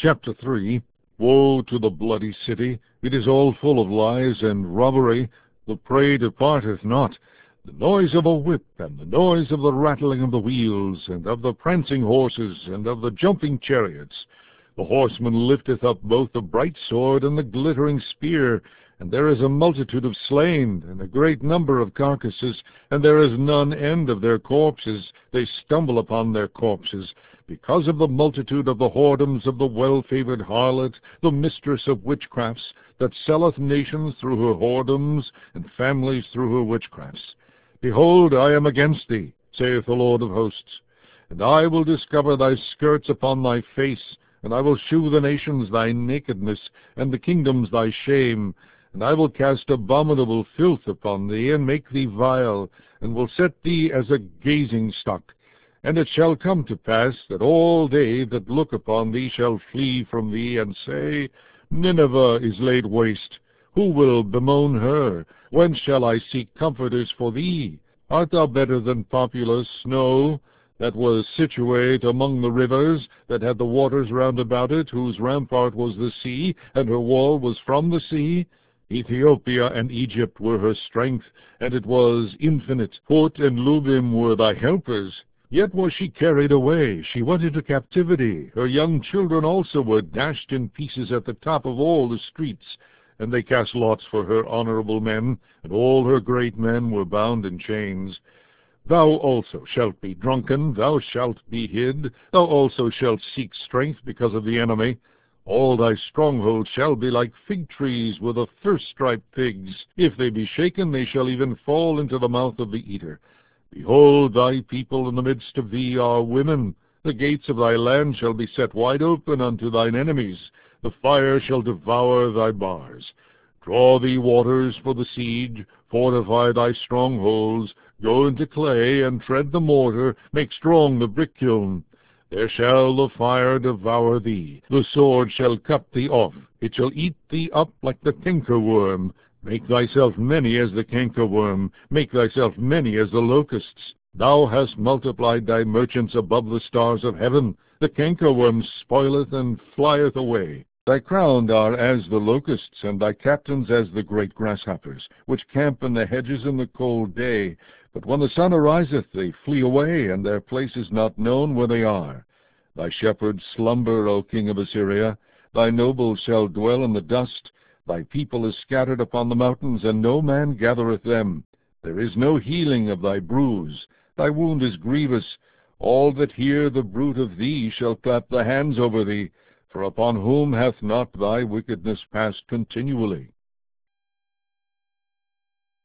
Chapter 3. Woe to the bloody city! It is all full of lies and robbery. The prey departeth not. The noise of a whip, and the noise of the rattling of the wheels, and of the prancing horses, and of the jumping chariots. The horseman lifteth up both the bright sword and the glittering spear, and there is a multitude of slain, and a great number of carcasses, and there is none end of their corpses. They stumble upon their corpses, because of the multitude of the whoredoms of the well-favored harlot, the mistress of witchcrafts, that selleth nations through her whoredoms, and families through her witchcrafts. Behold, I am against thee, saith the Lord of hosts, and I will discover thy skirts upon thy face, and I will shew the nations thy nakedness, and the kingdoms thy shame, and I will cast abominable filth upon thee, and make thee vile, and will set thee as a gazing stock. And it shall come to pass that all they that look upon thee shall flee from thee, and say, Nineveh is laid waste. Who will bemoan her? Whence shall I seek comforters for thee? Art thou better than Populus? No, that was situate among the rivers, that had the waters round about it, whose rampart was the sea, and her wall was from the sea? Ethiopia and Egypt were her strength, and it was infinite. Put and Lubim were thy helpers. Yet was she carried away, she went into captivity. Her young children also were dashed in pieces at the top of all the streets. And they cast lots for her honorable men, and all her great men were bound in chains. Thou also shalt be drunken, thou shalt be hid, thou also shalt seek strength because of the enemy. All thy strongholds shall be like fig trees with the first-striped figs. If they be shaken, they shall even fall into the mouth of the eater. Behold, thy people in the midst of thee are women. The gates of thy land shall be set wide open unto thine enemies. The fire shall devour thy bars. Draw thee waters for the siege, fortify thy strongholds, go into clay, and tread the mortar, make strong the brick kiln. There shall the fire devour thee, the sword shall cut thee off, it shall eat thee up like the cankerworm. Make thyself many as the cankerworm, make thyself many as the locusts. Thou hast multiplied thy merchants above the stars of heaven. The cankerworm spoileth and flieth away. Thy crowned are as the locusts, and thy captains as the great grasshoppers, which camp in the hedges in the cold day. But when the sun ariseth, they flee away, and their place is not known where they are. Thy shepherds slumber, O king of Assyria. Thy nobles shall dwell in the dust. Thy people is scattered upon the mountains, and no man gathereth them. There is no healing of thy bruise. Thy wound is grievous. All that hear the bruit of thee shall clap their hands over thee. For upon whom hath not thy wickedness passed continually?